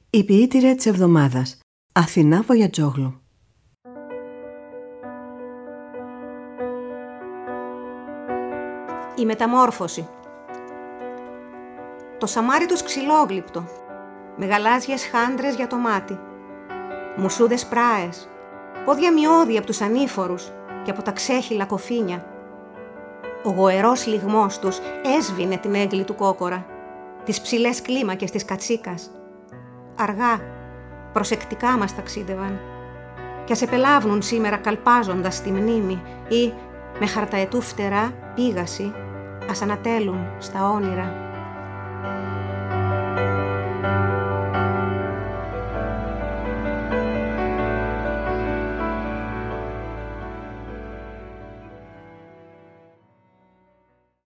Η ποιήτρια της εβδομάδας, Αθηνά Βοιατζόγλου. Η μεταμόρφωση. Το σαμάρι τους ξυλόγλυπτο, με γαλάζιες χάντρες για το μάτι, μουσούδες πράες, πόδια μειώδη από τους ανήφορους και από τα ξέχυλα κοφίνια. Ο γοερός λυγμός τους έσβηνε την έγκλη του κόκορα, τις ψηλές κλίμακες της κατσίκας. Αργά, προσεκτικά μας ταξίδευαν κι ας επελάβνουν σήμερα καλπάζοντας στη μνήμη ή με χαρταετού φτερά πήγαση ας ανατέλουν στα όνειρα.